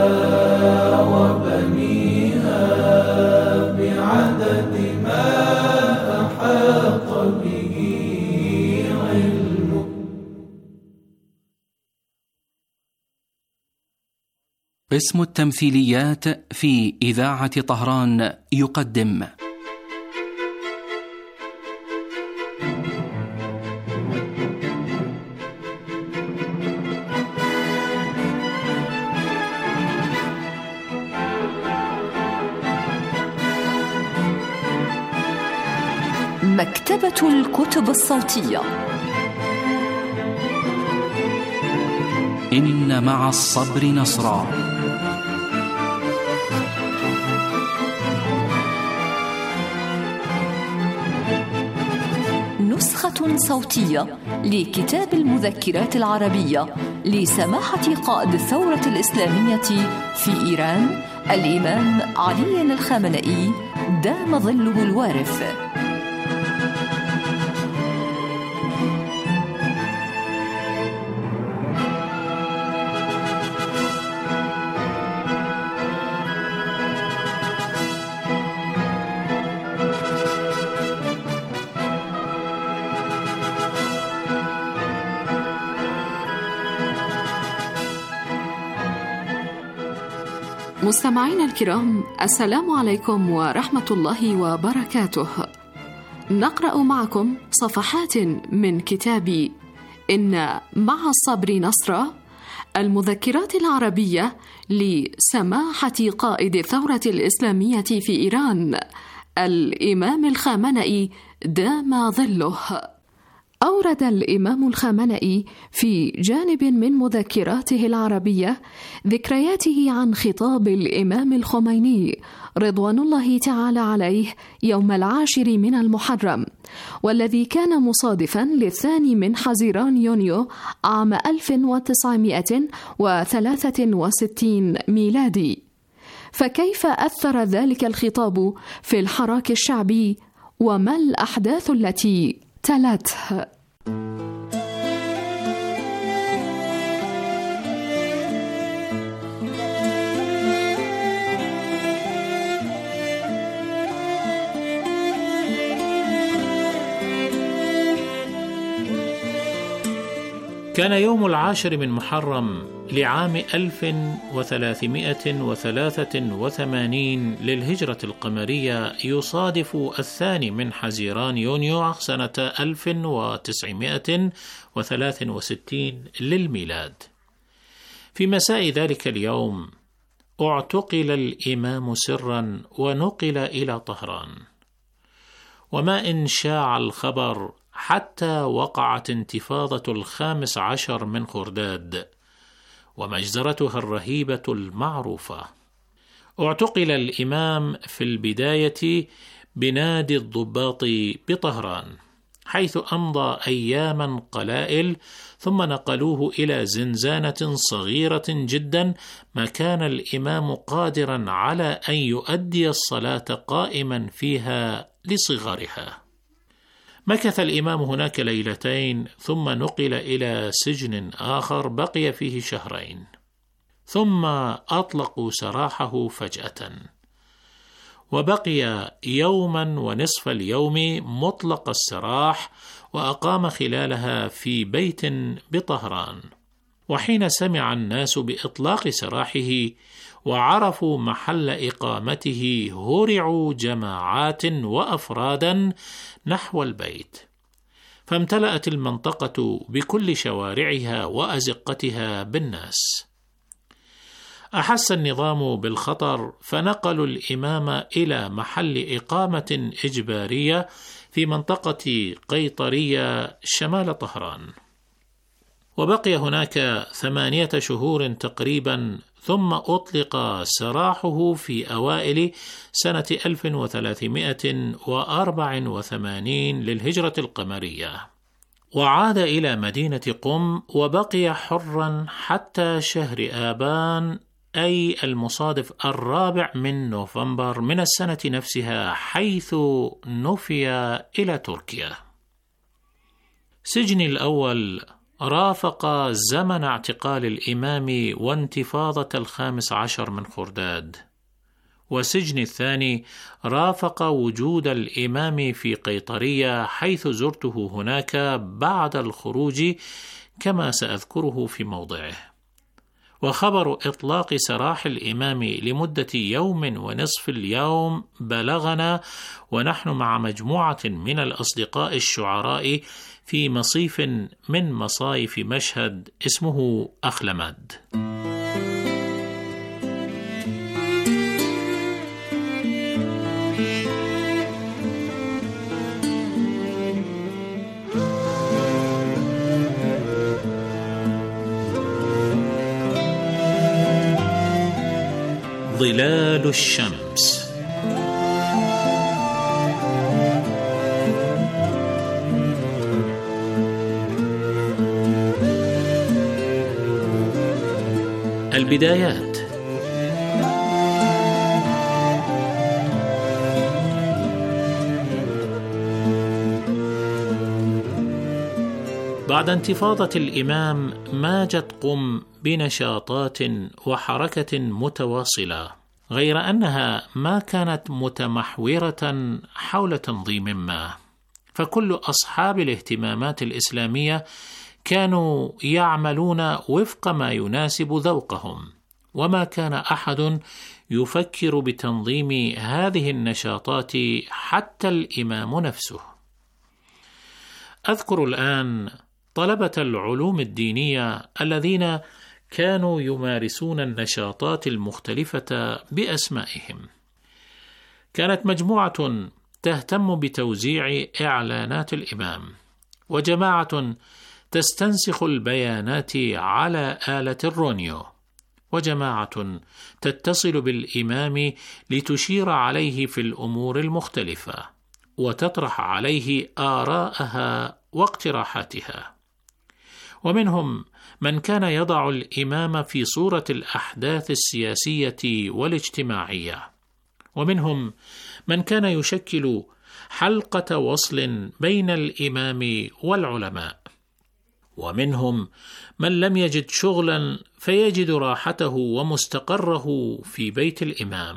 وبنيها بعدد ما أحاط به علمه. قسم التمثيليات في إذاعة طهران يقدم مكتبة الكتب الصوتية. إن مع الصبر نصرا. نسخة صوتية لكتاب المذكرات العربية لسماحة قائد الثورة الإسلامية في إيران الإمام علي الخامنئي دام ظله الوارث. مستمعينا الكرام، السلام عليكم ورحمة الله وبركاته. نقرأ معكم صفحات من كتاب إن مع الصبر نصرا، المذكرات العربية لسماحة قائد الثورة الإسلامية في إيران الإمام الخامنئي دام ظله. أورد الإمام الخامنئي في جانب من مذكراته العربية ذكرياته عن خطاب الإمام الخميني رضوان الله تعالى عليه يوم العاشر من المحرم، والذي كان مصادفا للثاني من حزيران يونيو عام ألف وتسعمائة وثلاثة وستين ميلادي. فكيف أثر ذلك الخطاب في الحراك الشعبي، وما الأحداث التي تلته؟ كان يوم العاشر من محرم لعام ألف وثلاثمائة وثلاثة وثمانين للهجرة القمرية يصادف الثاني من حزيران يونيو سنة ألف وتسعمائة وثلاثة وستين للميلاد. في مساء ذلك اليوم اعتقل الإمام سرا ونقل إلى طهران، وما إن شاع الخبر حتى وقعت انتفاضة الخامس عشر من خرداد ومجزرتها الرهيبة المعروفة. اعتقل الإمام في البداية بنادي الضباط بطهران، حيث أمضى أياما قلائل، ثم نقلوه إلى زنزانة صغيرة جدا ما كان الإمام قادرا على أن يؤدي الصلاة قائما فيها لصغرها. مكث الإمام هناك ليلتين، ثم نقل إلى سجن آخر بقي فيه شهرين، ثم أطلقوا سراحه فجأة، وبقي يوما ونصف اليوم مطلق السراح، وأقام خلالها في بيت بطهران. وحين سمع الناس بإطلاق سراحه وعرفوا محل إقامته هرعوا جماعات وأفرادا نحو البيت، فامتلأت المنطقة بكل شوارعها وأزقتها بالناس. أحس النظام بالخطر، فنقلوا الإمام إلى محل إقامة إجبارية في منطقة قيطرية شمال طهران، وبقي هناك ثمانية شهور تقريبا، ثم أطلق سراحه في أوائل سنة ألف وثلاثمائة وأربعة وثمانين للهجرة القمرية، وعاد إلى مدينة قم، وبقي حرا حتى شهر آبان، أي المصادف الرابع من نوفمبر من السنة نفسها، حيث نفي إلى تركيا. سجني الأول رافق زمن اعتقال الإمام وانتفاضة الخامس عشر من خرداد، وسجن الثاني رافق وجود الإمام في قيطرية حيث زرته هناك بعد الخروج كما سأذكره في موضعه. وخبر إطلاق سراح الإمام لمدة يوم ونصف اليوم بلغنا ونحن مع مجموعة من الأصدقاء الشعراء في مصيف من مصايف مشهد اسمه أخلمد. ظلال الشمس. البدايات. بعد انتفاضة الإمام ماجت قم بنشاطات وحركة متواصلة، غير أنها ما كانت متمحورة حول تنظيم ما، فكل أصحاب الاهتمامات الإسلامية كانوا يعملون وفق ما يناسب ذوقهم، وما كان أحد يفكر بتنظيم هذه النشاطات حتى الإمام نفسه. أذكر الآن طلبة العلوم الدينية الذين كانوا يمارسون النشاطات المختلفة بأسمائهم. كانت مجموعة تهتم بتوزيع إعلانات الإمام، وجماعة تستنسخ البيانات على آلة الرونيو، وجماعة تتصل بالإمام لتشير عليه في الأمور المختلفة وتطرح عليه آراءها واقتراحاتها. ومنهم من كان يضع الإمام في صورة الأحداث السياسية والاجتماعية، ومنهم من كان يشكل حلقة وصل بين الإمام والعلماء، ومنهم من لم يجد شغلا فيجد راحته ومستقره في بيت الإمام.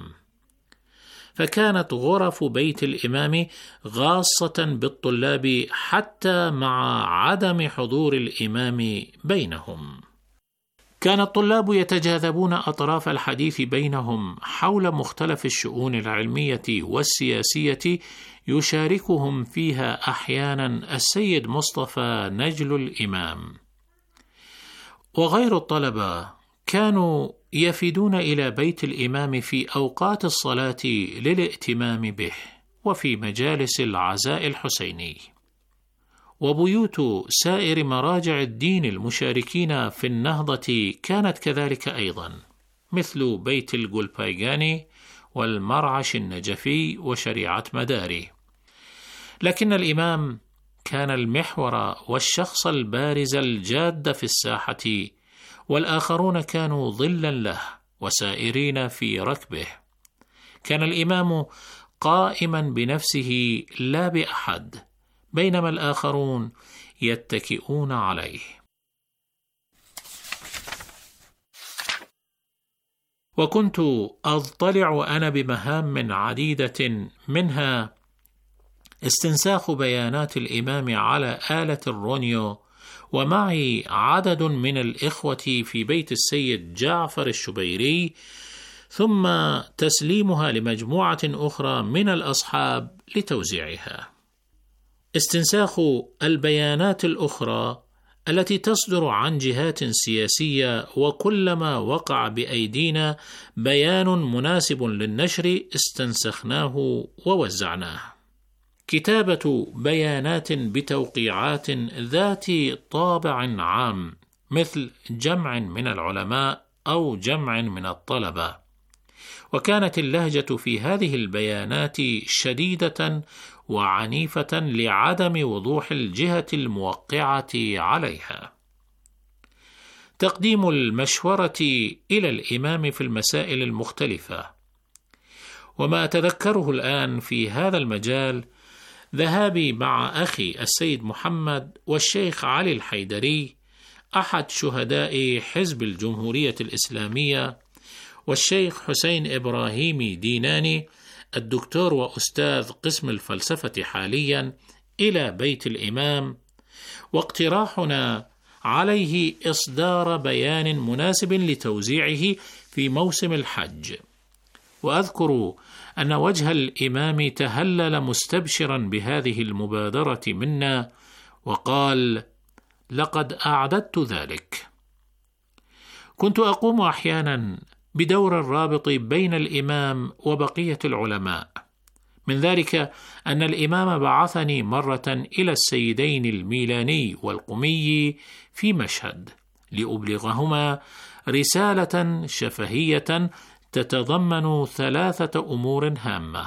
فكانت غرف بيت الإمام غاصة بالطلاب حتى مع عدم حضور الإمام بينهم. كان الطلاب يتجاذبون أطراف الحديث بينهم حول مختلف الشؤون العلمية والسياسية، يشاركهم فيها أحيانا السيد مصطفى نجل الإمام. وغير الطلبة كانوا يفدون إلى بيت الإمام في أوقات الصلاة للائتمام به، وفي مجالس العزاء الحسيني. وبيوت سائر مراجع الدين المشاركين في النهضة كانت كذلك أيضا، مثل بيت الجولبايغاني والمرعش النجفي وشريعة مداري. لكن الإمام كان المحور والشخص البارز الجاد في الساحة، والآخرون كانوا ظلا له وسائرين في ركبه. كان الإمام قائما بنفسه لا بأحد، بينما الآخرون يتكئون عليه. وكنت أضطلع أنا بمهام عديدة، منها استنساخ بيانات الإمام على آلة الرونيو، ومعي عدد من الإخوة في بيت السيد جعفر الشبيري، ثم تسليمها لمجموعة أخرى من الأصحاب لتوزيعها. استنساخ البيانات الأخرى التي تصدر عن جهات سياسية، وكلما وقع بأيدينا بيان مناسب للنشر استنسخناه ووزعناه. كتابة بيانات بتوقيعات ذات طابع عام، مثل جمع من العلماء أو جمع من الطلبة. وكانت اللهجة في هذه البيانات شديدة وعنيفة لعدم وضوح الجهة الموقعة عليها. تقديم المشورة إلى الإمام في المسائل المختلفة. وما أتذكره الآن في هذا المجال ذهابي مع أخي السيد محمد والشيخ علي الحيدري أحد شهداء حزب الجمهورية الإسلامية، والشيخ حسين إبراهيمي ديناني الدكتور وأستاذ قسم الفلسفة حاليا إلى بيت الإمام، واقتراحنا عليه إصدار بيان مناسب لتوزيعه في موسم الحج. وأذكر أن وجه الإمام تهلل مستبشرا بهذه المبادرة منا وقال: لقد أعددت ذلك. كنت أقوم أحيانا بدور الرابط بين الإمام وبقية العلماء، من ذلك أن الإمام بعثني مرة إلى السيدين الميلاني والقمي في مشهد لأبلغهما رسالة شفهية تتضمن ثلاثة أمور هامة،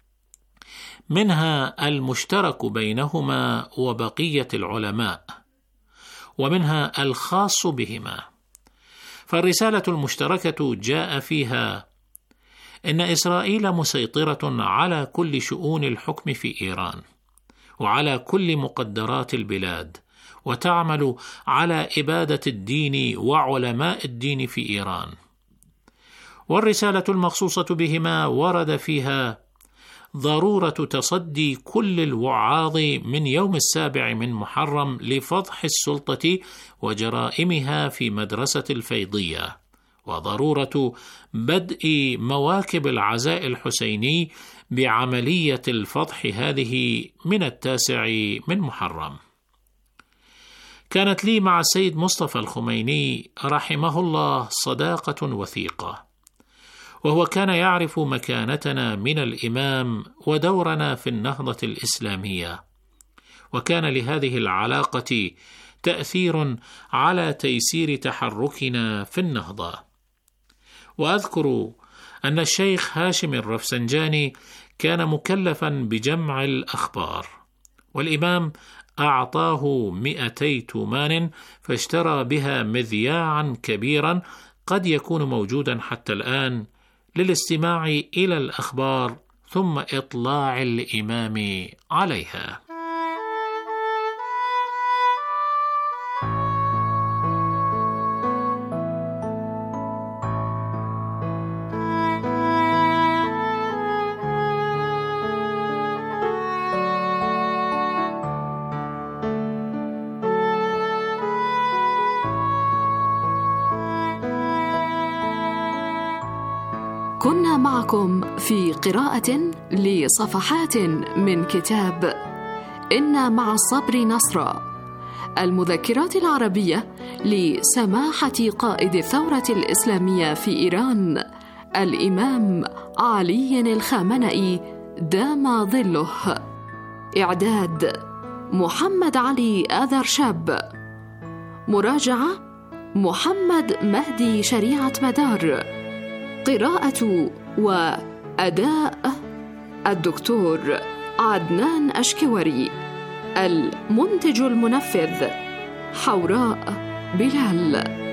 منها المشترك بينهما وبقية العلماء، ومنها الخاص بهما. فالرسالة المشتركة جاء فيها إن إسرائيل مسيطرة على كل شؤون الحكم في إيران وعلى كل مقدرات البلاد، وتعمل على إبادة الدين وعلماء الدين في إيران. والرسالة المخصوصة بهما ورد فيها ضرورة تصدي كل الوعاظ من يوم السابع من محرم لفضح السلطة وجرائمها في مدرسة الفيضية، وضرورة بدء مواكب العزاء الحسيني بعملية الفضح هذه من التاسع من محرم. كانت لي مع السيد مصطفى الخميني رحمه الله صداقة وثيقة، وهو كان يعرف مكانتنا من الإمام ودورنا في النهضة الإسلامية، وكان لهذه العلاقة تأثير على تيسير تحركنا في النهضة. وأذكر أن الشيخ هاشم الرفسنجاني كان مكلفا بجمع الأخبار، والإمام أعطاه مئتي تومان فاشترى بها مذياعا كبيرا قد يكون موجودا حتى الآن للاستماع إلى الأخبار ثم إطلاع الإمام عليها. كنا معكم في قراءة لصفحات من كتاب إن مع الصبر نصرا، المذكرات العربية لسماحة قائد الثورة الإسلامية في إيران الإمام علي الخامنئي دام ظله. إعداد محمد علي آذرشاب، مراجعة محمد مهدي شريعة مدار، قراءة وأداء الدكتور عدنان أشكوري، المنتج المنفذ حوراء بلال.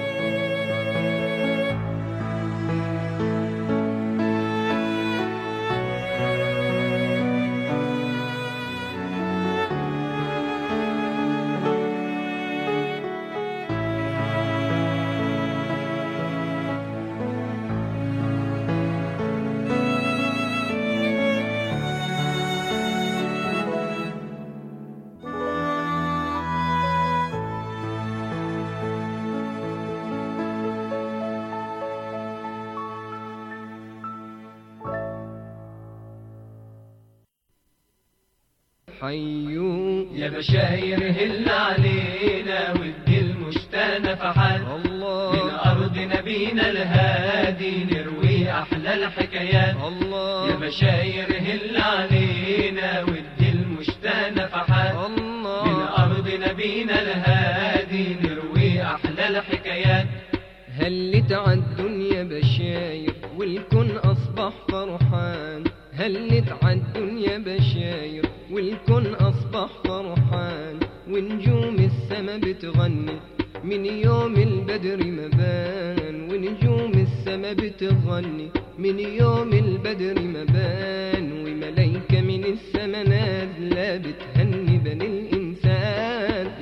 حيو يا بشاير هل علينا ودي المشتى نفحات الله من أرض نبينا الهادي نروي أحلى الحكايات الله يا بشاير هل علينا ودي المشتى نفحات الله من أرض نبينا الهادي نروي أحلى الحكايات. هلت عالدنيا بشاير والكون أصبح فرحان، هلت عالدنيا بشاير والكون أصبح فرحان، ونجوم السما بتغني من يوم البدر ما بان، ونجوم السما بتغني من يوم البدر ما بان، وملايكة من السما نازلة بتهني بني الإنسان.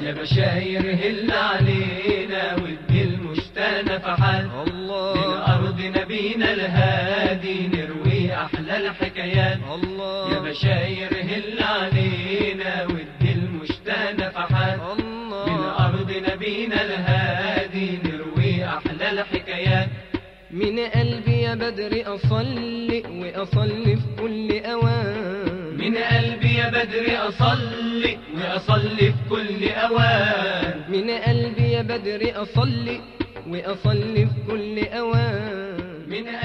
يا بشاير هل علينا وادي المشتاق نفحات الله من أرض نبينا الهادي نروي أحلى الحكايات الله يا بشاير هل علينا وادي المشتاق نفحات الله من أرض نبينا الهادي نروي أحلى الحكايات من قلبي يا بدر أصلي وأصلي في كل أوان من قلبي يا بدر أصلي وأصلي في كل أوان من قلبي يا بدر أصلي وأصلي في كل أوان من